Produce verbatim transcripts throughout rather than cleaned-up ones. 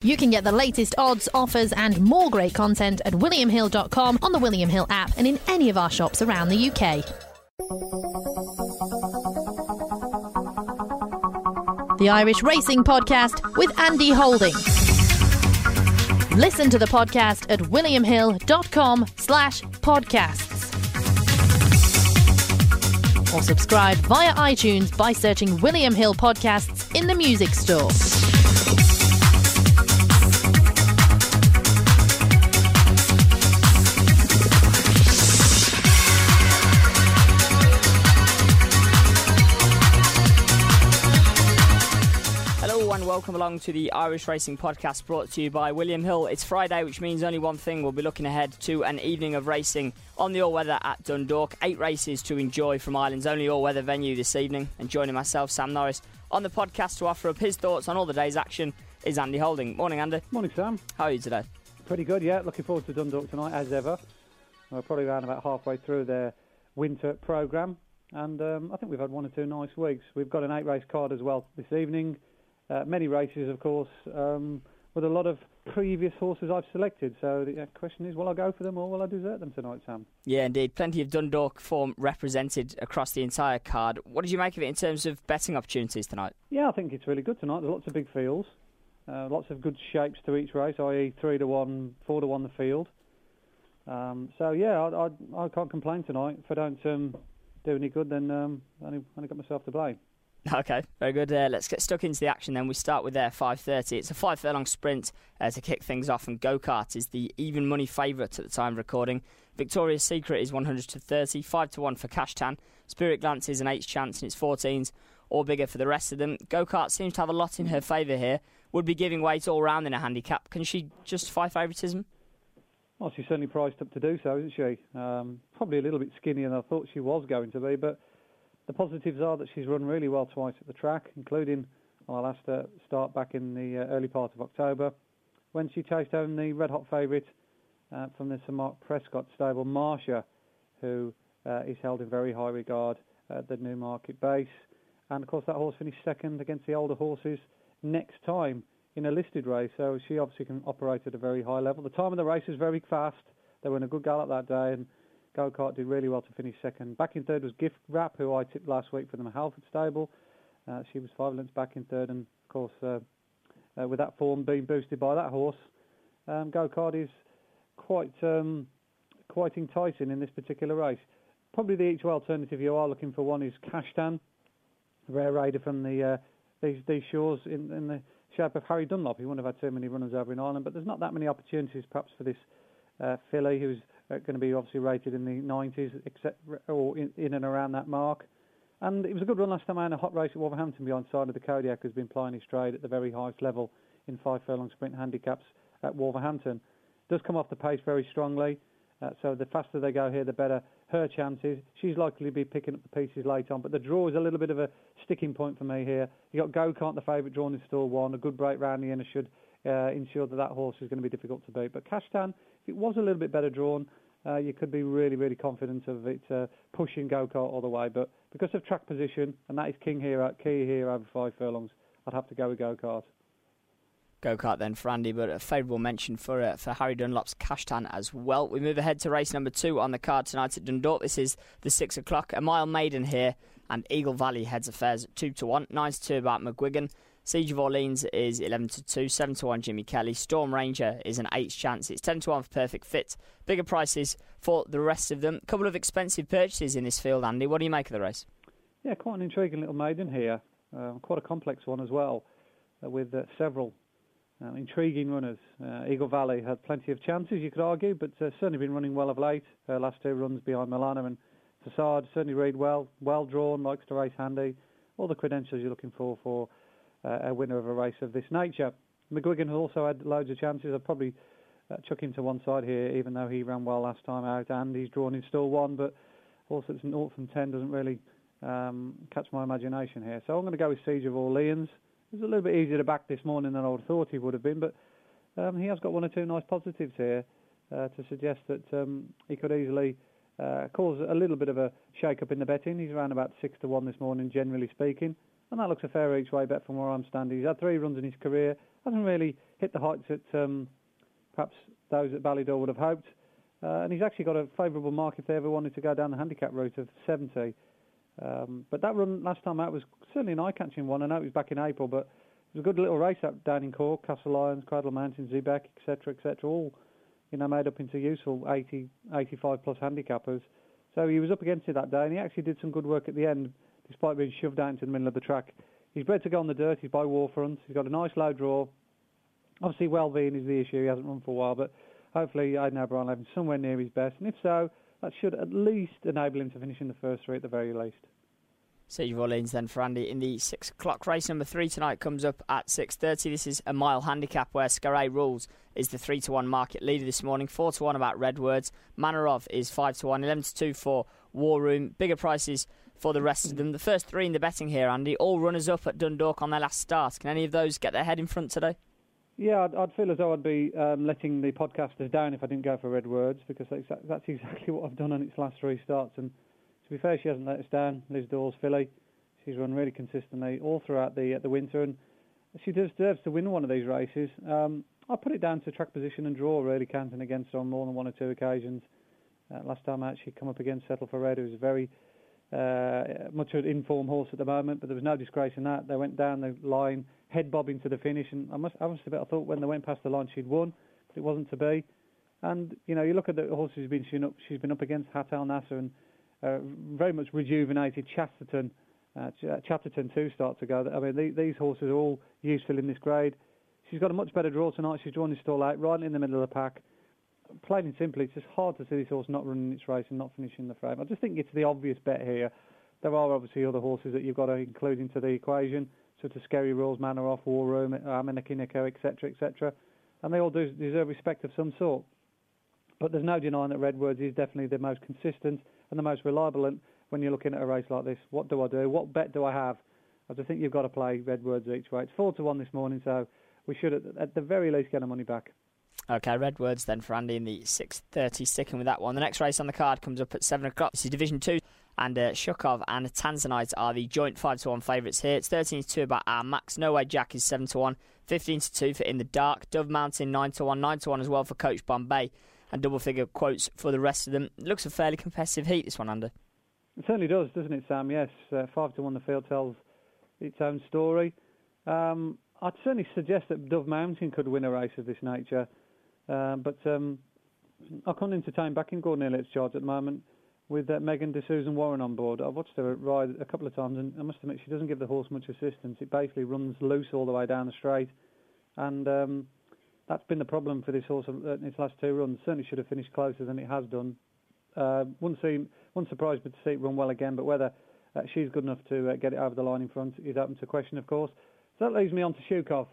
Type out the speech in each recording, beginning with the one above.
You can get the latest odds, offers and more great content at william hill dot com, on the William Hill app and in any of our shops around the U K. The Irish Racing Podcast with Andy Holding. Listen to the podcast at william hill dot com slash podcasts. Or subscribe via iTunes by searching William Hill Podcasts in the music store. Welcome along to the Irish Racing Podcast, brought to you by William Hill. It's Friday, which means only one thing. We'll be looking ahead to an evening of racing on the all-weather at Dundalk. Eight races to enjoy from Ireland's only all-weather venue this evening. And joining myself, Sam Norris, on the podcast to offer up his thoughts on all the day's action is Andy Holding. Morning, Andy. Morning, Sam. How are you today? Pretty good, yeah. Looking forward to Dundalk tonight, as ever. We're probably around about halfway through their winter programme. And um, I think we've had one or two nice weeks. We've got an eight-race card as well this evening. Uh, many races, of course, um, with a lot of previous horses I've selected. So the question is, will I go for them or will I desert them tonight, Sam? Yeah, indeed. Plenty of Dundalk form represented across the entire card. What did you make of it in terms of betting opportunities tonight? Yeah, I think it's really good tonight. There's lots of big fields, uh, lots of good shapes to each race, that is three to one, four to one the field. Um, so, yeah, I, I, I can't complain tonight. If I don't um, do any good, then um, I only, only got myself to blame. Okay, very good. Uh, let's get stuck into the action then. We start with their five thirty. It's a five furlong sprint uh, to kick things off, and Go-Kart is the even money favourite at the time of recording. Victoria's Secret is one hundred to thirty, five to one for Cashtan. Spirit Glance is an eight's chance and it's fourteens or bigger for the rest of them. Go-Kart seems to have a lot in her favour here. Would be giving weight all round in a handicap. Can she justify favouritism? Well, she's certainly priced up to do so, isn't she? Um, probably a little bit skinnier than I thought she was going to be, but the positives are that she's run really well twice at the track, including our last uh, start back in the uh, early part of October, when she chased home the red-hot favourite uh, from the Sir Mark Prescott stable, Marsha, who uh, is held in very high regard at the Newmarket base. And, of course, that horse finished second against the older horses next time in a listed race, so she obviously can operate at a very high level. The time of the race is very fast. They were in a good gallop that day, and Go-Kart did really well to finish second. Back in third was Gift Wrap, who I tipped last week for the Halford stable. Uh, she was five lengths back in third, and of course, uh, uh, with that form being boosted by that horse, um, Go-Kart is quite um, quite enticing in this particular race. Probably the each way alternative you are looking for one is Cashtan, a rare raider from the uh, these these shores in, in the shape of Harry Dunlop. He wouldn't have had too many runners over in Ireland, but there's not that many opportunities perhaps for this uh, filly, who's Uh, going to be obviously rated in the nineties, except, or in, in and around that mark. And it was a good run last time out in a hot race at Wolverhampton behind Side of the Kodiak, who's been plying his trade at the very highest level in five furlong sprint handicaps at Wolverhampton. Does come off the pace very strongly, uh, so the faster they go here, the better her chances. She's likely to be picking up the pieces late on, but the draw is a little bit of a sticking point for me here. You got Go-Kart, the favourite, drawn in stall one. A good break round the inner should uh, ensure that that horse is going to be difficult to beat. But Cashtan, if it was a little bit better drawn, Uh, you could be really, really confident of it uh, pushing Go-Kart all the way. But because of track position, and that is king here, key here over five furlongs, I'd have to go with Go-Kart. Go-Kart then for Andy, but a favourable mention for uh, for Harry Dunlop's Cashtan as well. We move ahead to race number two on the card tonight at Dundalk. This is the six o'clock. A mile maiden here, and Eagle Valley heads affairs at two to one. nine to two about McGuigan. Siege of Orleans is eleven to two, seven to one Jimmy Kelly. Storm Ranger is an eight's chance. It's ten to one for Perfect Fit. Bigger prices for the rest of them. A couple of expensive purchases in this field, Andy. What do you make of the race? Yeah, quite an intriguing little maiden here. Uh, quite a complex one as well, uh, with uh, several uh, intriguing runners. Uh, Eagle Valley had plenty of chances, you could argue, but uh, certainly been running well of late. Uh, last two runs behind Milana and Facade. Certainly read well, well drawn, likes to race handy. All the credentials you're looking for for Uh, a winner of a race of this nature. McGuigan has also had loads of chances. I'd probably uh, chuck him to one side here, even though he ran well last time out, and he's drawn in stall one, but also it's naught from ten doesn't really um, catch my imagination here. So I'm going to go with Siege of Orleans. It was a little bit easier to back this morning than I would have thought he would have been, but um, he has got one or two nice positives here uh, to suggest that um, he could easily uh, cause a little bit of a shake-up in the betting. He's around about six to one this morning, generally speaking. and that looks a fair each way bet from where I'm standing. He's had three runs in his career, hasn't really hit the heights that um, perhaps those at Ballydor would have hoped, uh, and he's actually got a favourable mark if they ever wanted to go down the handicap route of seventy. Um, but that run last time out was certainly an eye-catching one. I know it was back in April, but it was a good little race up down in Cork, Castle Lyons, Cradle Mountain, Zebek, et cetera, et cetera, all you know made up into useful eighty, eighty-five plus handicappers. So he was up against it that day, and he actually did some good work at the end, despite being shoved out into the middle of the track. He's bred to go on the dirt. He's by Warfront. He's got a nice low draw. Obviously, well-being is the issue. He hasn't run for a while, but hopefully Aidan O'Brien will have him somewhere near his best. And if so, that should at least enable him to finish in the first three at the very least. Siege of Orleans then for Andy in the six o'clock race. Number three tonight comes up at six thirty. This is a mile handicap where Scarray Rules is the three to one market leader this morning. four to one about Redwords. Manor of is five to one. eleven to two for War Room. Bigger prices for the rest of them. The first three in the betting here, Andy, all runners up at Dundalk on their last start. Can any of those get their head in front today? Yeah, I'd, I'd feel as though I'd be um, letting the podcasters down if I didn't go for Redwords, because that's, that's exactly what I've done on its last three starts. And to be fair, she hasn't let us down. Liz Dawes filly. She's run really consistently all throughout the uh, the winter, and she deserves to win one of these races. Um, I put it down to track position and draw, really, counting against her on more than one or two occasions. Uh, last time out, she come up against Settle for Red, who was a very uh, much an in-form horse at the moment, but there was no disgrace in that. They went down the line, head bobbing to the finish, and I must, I must admit, I thought when they went past the line she'd won, but it wasn't to be. And you know, you look at the horses she's been, she's up, she's been up against Hat Al Nasser and uh, very much rejuvenated Chasterton. Uh, Chatterton two starts ago. I mean, these, these horses are all useful in this grade. She's got a much better draw tonight. She's drawn this stall out right in the middle of the pack. Plain and simply, it's just hard to see this horse not running its race and not finishing the frame. I just think it's the obvious bet here. There are obviously other horses that you've got to include into the equation, such as Scary Rules, Manor Off, War Room, Amenakineko, et cetera, et cetera. And they all do deserve respect of some sort. But there's no denying that Redwords is definitely the most consistent and the most reliable. And when you're looking at a race like this, what do I do? What bet do I have? I just think you've got to play Redwords each way. It's four to one this morning, so we should at, at the very least get our money back. OK, Redwords then for Andy in the six thirty, sticking with that one. The next race on the card comes up at seven o'clock. This is Division two, and uh, Shukov and Tanzanite are the joint five to one favourites here. It's thirteen to two about our Max. No Way Jack is seven to one, fifteen to two for In the Dark. Dove Mountain nine to one, nine to one as well for Coach Bombay, and double figure quotes for the rest of them. It looks a fairly competitive heat, this one, Andy. It certainly does, doesn't it, Sam? Yes, uh, five to one. The field tells its own story. Um, I'd certainly suggest that Dove Mountain could win a race of this nature, uh, but um, I can't entertain backing Gordon Elliott's charge at the moment with uh, Megan de Susan Warren on board. I've watched her ride a couple of times, and I must admit she doesn't give the horse much assistance. It basically runs loose all the way down the straight, and um, that's been the problem for this horse in its last two runs. Certainly should have finished closer than it has done. Uh, wouldn't seem, wouldn't surprise me to see it run well again, but whether uh, she's good enough to uh, get it over the line in front is open to question, of course. So that leaves me on to Shukov,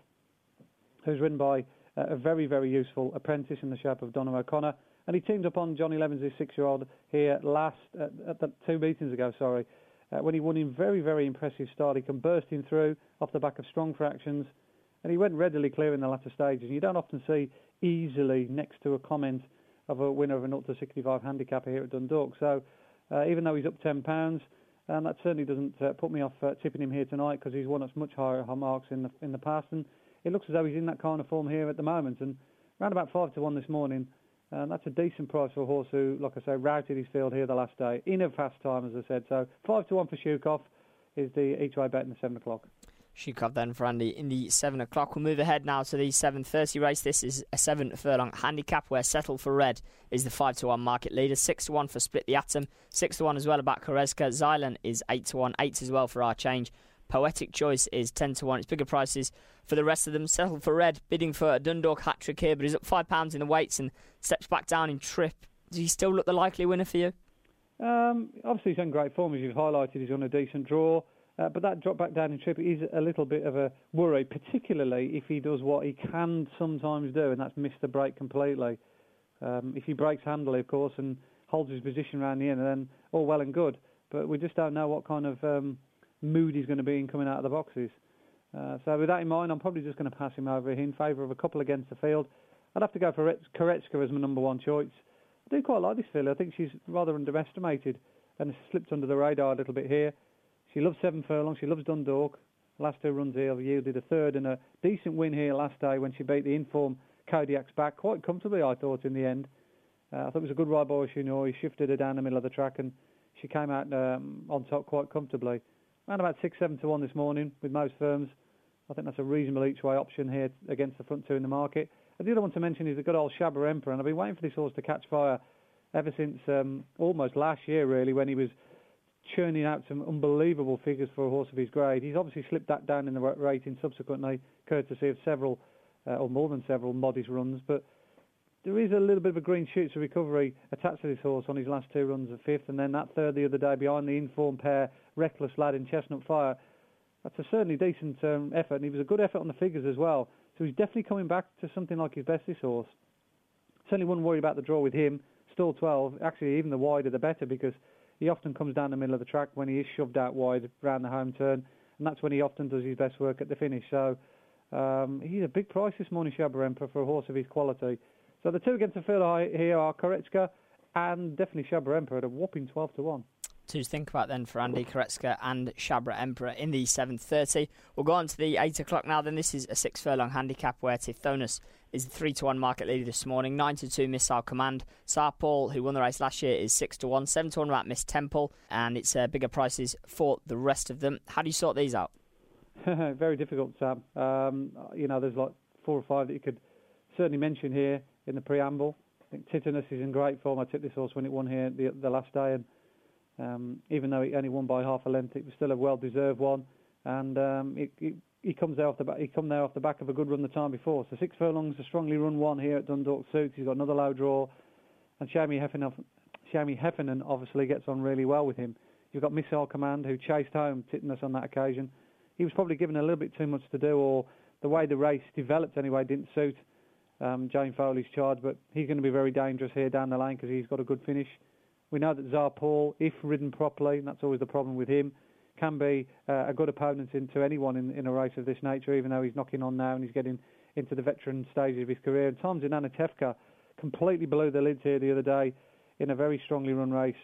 who's ridden by uh, a very, very useful apprentice in the shape of Donald O'Connor, and he teamed up on Johnny Levens, his six-year-old, here last uh, at the two meetings ago. Sorry, uh, when he won in very, very impressive start. He come bursting through off the back of strong fractions, and he went readily clear in the latter stages. And you don't often see easily next to a comment of a winner of an up to sixty-five handicapper here at Dundalk. So uh, even though he's up ten pounds, um, that certainly doesn't uh, put me off uh, tipping him here tonight, because he's won us much higher marks in the in the past, and it looks as though he's in that kind of form here at the moment. And around about five to one this morning, uh, that's a decent price for a horse who, like I say, routed his field here the last day in a fast time, as I said. So five to one for Shukov is the each way bet in the seven o'clock. Shukov then for Andy in the seven o'clock. We'll move ahead now to the seven thirty race. This is a seven furlong handicap where Settle for Red is the five to one market leader. six to one for Split the Atom. six to one as well about Korezka. Zylan is eight to one. eight as well for Our Change. Poetic Choice is ten to one. It's bigger prices for the rest of them. Settle for Red bidding for a Dundalk hat-trick here, but he's up five pounds in the weights and steps back down in trip. Does he still look the likely winner for you? Um, obviously he's in great form, as you've highlighted. He's on a decent draw. Uh, but that drop back down in trip is a little bit of a worry, particularly if he does what he can sometimes do, and that's miss the break completely. Um, if he breaks handily, of course, and holds his position around the end, then all well and good. But we just don't know what kind of um, mood he's going to be in coming out of the boxes. Uh, so with that in mind, I'm probably just going to pass him over in favour of a couple against the field. I'd have to go for Korezka as my number one choice. I do quite like this filly. I think she's rather underestimated and has slipped under the radar a little bit here. She loves seven furlongs. She loves Dundalk. Last two runs here yielded a third and a decent win here last day when she beat the inform Kodiak's back quite comfortably, I thought, in the end. Uh, I thought it was a good ride by Oisinoi. He shifted her down the middle of the track and she came out um, on top quite comfortably. Around about six, seven to one this morning with most firms. I think that's a reasonable each-way option here against the front two in the market. And the other one to mention is the good old Shabba Emperor, and I've been waiting for this horse to catch fire ever since um, almost last year, really, when he was churning out some unbelievable figures for a horse of his grade. He's obviously slipped that down in the rating subsequently, courtesy of several, uh, or more than several, modest runs, but there is a little bit of a green shoots of recovery attached to this horse on his last two runs of fifth, and then that third the other day behind the informed pair, Reckless Lad and Chestnut Fire. That's a certainly decent um, effort, and he was a good effort on the figures as well. So he's definitely coming back to something like his best, this horse. Certainly wouldn't worry about the draw with him. Stall twelve, actually even the wider the better, because he often comes down the middle of the track when he is shoved out wide around the home turn, and that's when he often does his best work at the finish. So um, he's a big price this morning, Shabba Emperor, for a horse of his quality. So the two against the field here are Koreczka and definitely Shabba Emperor at a whopping twelve to one. Two to think about then for Andy, Koreczka and Shabra Emperor in the seven thirty. We'll go on to the eight o'clock now. Then this is a six furlong handicap where Tithonus is the three to one market leader this morning. nine to two Missile Command. Sar Paul, who won the race last year, is six to one. seven to one about Miss Temple, and it's uh, bigger prices for the rest of them. How do you sort these out? Very difficult, Sam. Um, you know, there's like four or five that you could certainly mention here in the preamble. I think Tithonus is in great form. I took this horse when it won here the, the last day, and Um, even though he only won by half a length, it was still a well-deserved one, and um, it, it, he comes there off the back. He come there off the back of a good run the time before. So six furlongs, a strongly run one here at Dundalk Suits. He's got another low draw, and Shamie Heffernan, Shamie Heffernan obviously gets on really well with him. You've got Missile Command, who chased home Tithonus on that occasion. He was probably given a little bit too much to do, or the way the race developed anyway didn't suit um, Jane Foley's charge. But he's going to be very dangerous here down the lane because he's got a good finish. We know that Tsar Paul, if ridden properly, and that's always the problem with him, can be uh, a good opponent into anyone in, in a race of this nature, even though he's knocking on now and he's getting into the veteran stages of his career. And Tom's in Anatevka completely blew the lids here the other day in a very strongly run race,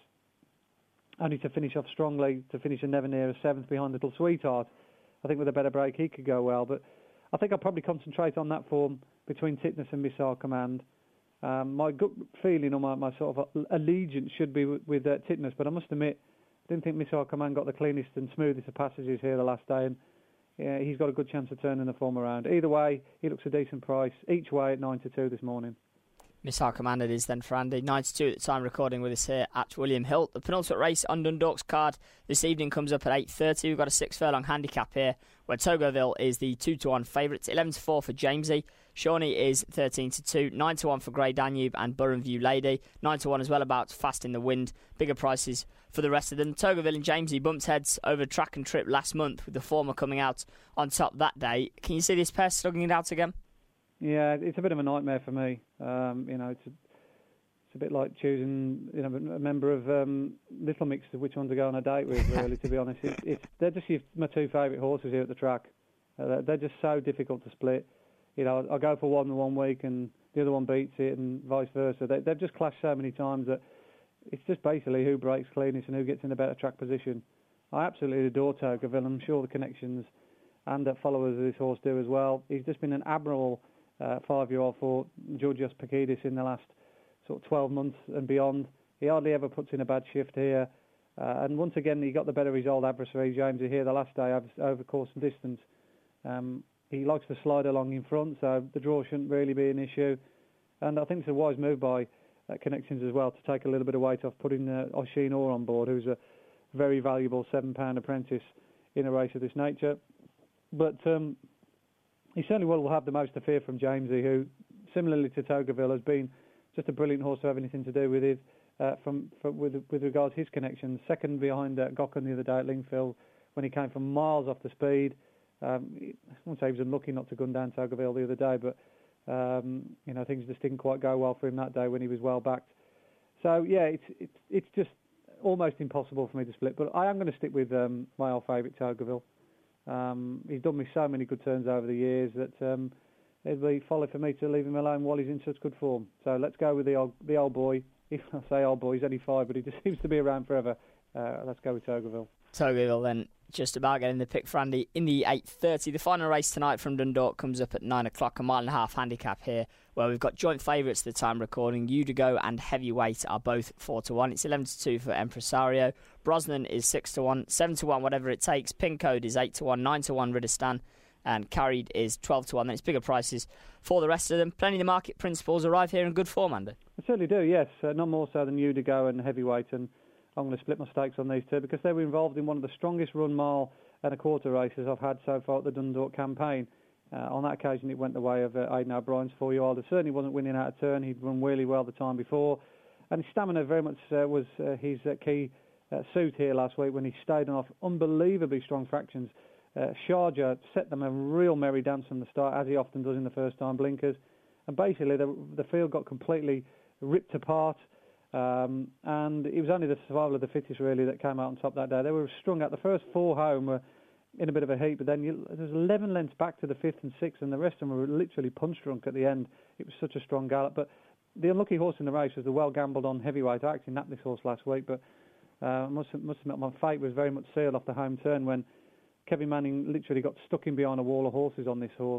only to finish off strongly, to finish a never near a seventh behind Little Sweetheart. I think with a better break he could go well, but I think I'll probably concentrate on that form between Tithonus and Missile Command. Um, my gut feeling or my, my sort of allegiance should be with, with uh, Tithonus, but I must admit, I didn't think Missile Command got the cleanest and smoothest of passages here the last day, and yeah, he's got a good chance of turning the form around. Either way, he looks a decent price, each way at nine to two this morning. Missile Command it is then for Andy. nine to two at the time recording with us here at William Hill. The penultimate race on Dundalk's card this evening comes up at eight thirty. We've got a six furlong handicap here where Togoville is the two to one favourite. eleven to four for Jamesy. Shawnee is thirteen to two. nine to one for Grey Danube and Burren View Lady. nine to one as well about Fast in the Wind. Bigger prices for the rest of them. Togoville and Jamesy bumped heads over Track and Trip last month, with the former coming out on top that day. Can you see this pair slugging it out again? Yeah, it's a bit of a nightmare for me. Um, you know, it's a, it's a bit like choosing, you know, a member of um, Little Mix of which one to go on a date with. Really, to be honest, it's, it's they're just my two favourite horses here at the track. Uh, they're just so difficult to split. You know, I go for one one week and the other one beats it, and vice versa. They, they've just clashed so many times that it's just basically who breaks cleanest and who gets in a better track position. I absolutely adore Togoville. I'm sure the connections and the followers of this horse do as well. He's just been an admirable Uh, five-year-old for Georgios Pakidis in the last sort of twelve months and beyond. He hardly ever puts in a bad shift here. Uh, and once again, he got the better of his old adversary, James, here the last day over, over course and distance. Um, he likes to slide along in front, so the draw shouldn't really be an issue. And I think it's a wise move by uh, Connections as well to take a little bit of weight off putting uh, Oisin Orr on board, who's a very valuable seven-pound apprentice in a race of this nature. But Um, He certainly will have the most to fear from Jamesy, who, similarly to Togoville, has been just a brilliant horse to have anything to do with it, uh, from, from with, with regards to his connections. Second behind uh, Gokhan the other day at Lingfield, when he came from miles off the speed. Um, I won't say he was unlucky not to gun down Togoville the other day, but um, you know, things just didn't quite go well for him that day when he was well backed. So yeah, it's it's it's just almost impossible for me to split. But I am going to stick with um, my old favourite Togoville. Um, he's done me so many good turns over the years that um, it'd be folly for me to leave him alone while he's in such good form. So let's go with the old the old boy. If I say old boy, he's only five, but he just seems to be around forever. Uh, let's go with Togoville. Togoville then Just about getting the pick for Andy in the eight thirty. The final race tonight from Dundalk comes up at nine o'clock, a mile and a half handicap here, where we've got joint favourites at the time recording. Udigo and Heavyweight are both four to one. It's eleven to two for Empresario. Brosnan is six to one, seven to one, whatever it takes. Pin Code is eight to one, nine to one Riddistan, and Carried is twelve to one. Then it's bigger prices for the rest of them. Plenty of the market principles arrive here in good form, Andy. I certainly do, yes. Uh, not more so than Udigo and Heavyweight, and I'm going to split my stakes on these two because they were involved in one of the strongest run mile and a quarter races I've had so far at the Dundalk campaign. Uh, on that occasion, it went the way of uh, Aidan O'Brien's four-year-old. It certainly wasn't winning out of turn. He'd run really well the time before. And his stamina very much uh, was uh, his uh, key uh, suit here last week when he stayed off unbelievably strong fractions. Uh, Sharjah set them a real merry dance from the start, as he often does in the first-time blinkers. And basically, the, the field got completely ripped apart. Um, and it was only the survival of the fittest, really, that came out on top that day. They were strung out. The first four home were in a bit of a heat, but then you, there was eleven lengths back to the fifth and sixth, and the rest of them were literally punch-drunk at the end. It was such a strong gallop. But the unlucky horse in the race was the well-gambled-on Heavyweight. I actually napped this horse last week, but uh, I must, must admit my fate was very much sealed off the home turn when Kevin Manning literally got stuck in behind a wall of horses on this horse.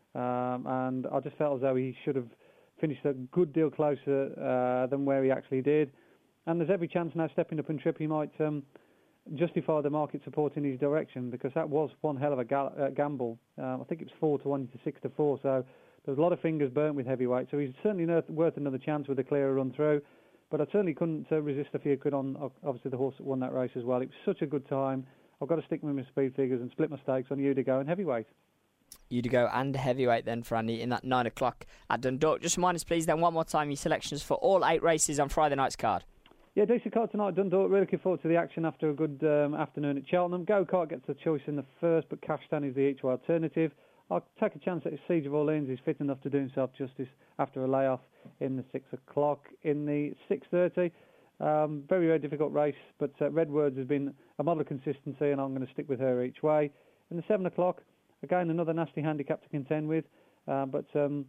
Um, and I just felt as though he should have finished a good deal closer uh, than where he actually did. And there's every chance now, stepping up in trip, he might um, justify the market support in his direction, because that was one hell of a gal- uh, gamble. Uh, I think it was four to one to six to four, so there was a lot of fingers burnt with Heavyweight. So he's certainly worth another chance with a clearer run through. But I certainly couldn't uh, resist a few quid on, obviously, the horse that won that race as well. It was such a good time. I've got to stick with my speed figures and split my stakes on Udigo and Heavyweight. Udigo and Heavyweight then for Andy in that nine o'clock at Dundalk. Just remind us, please, then one more time your selections for all eight races on Friday night's card. Yeah, decent card tonight at Dundalk. Really looking forward to the action after a good um, afternoon at Cheltenham. Go Kart gets the choice in the first, but Cashtan is the each way alternative. I'll take a chance that Siege of Orleans is fit enough to do himself justice after a layoff in the six o'clock. In the six thirty, um, very, very difficult race, but uh, Red Words has been a model of consistency, and I'm going to stick with her each way. In the seven o'clock, again, another nasty handicap to contend with, uh, but um,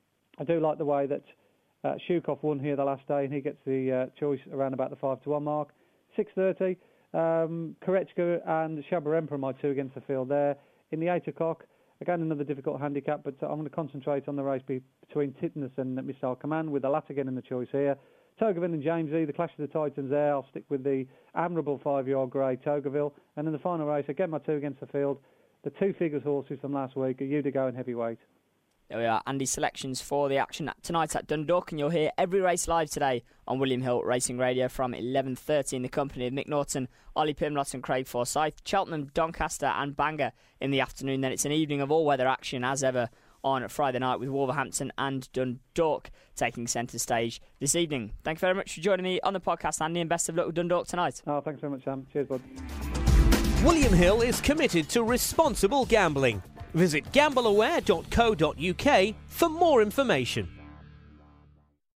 I do like the way that uh, Shukov won here the last day, and he gets the uh, choice around about the five to one mark. six thirty, um, Korechka and Shabba Emperor, my two against the field there. In the eight o'clock, again, another difficult handicap, but uh, I'm going to concentrate on the race be- between Titnus and uh, Missile Command, with the latter getting the choice here. Togaville and Jamesy, the clash of the Titans there. I'll stick with the admirable five-year-old grey Togaville. And in the final race, again, my two against the field. The two figures horses from last week are Udigo and Heavyweight. There we are, Andy's selections for the action tonight at Dundalk, and you'll hear every race live today on William Hill Racing Radio from eleven thirty in the company of Mick Norton, Ollie Pimlott and Craig Forsyth. Cheltenham, Doncaster and Bangor in the afternoon. Then it's an evening of all-weather action as ever on Friday night, with Wolverhampton and Dundalk taking centre stage this evening. Thank you very much for joining me on the podcast, Andy, and best of luck with Dundalk tonight. Oh, thanks very much, Sam. Cheers, bud. William Hill is committed to responsible gambling. Visit gambleaware dot co dot uk for more information.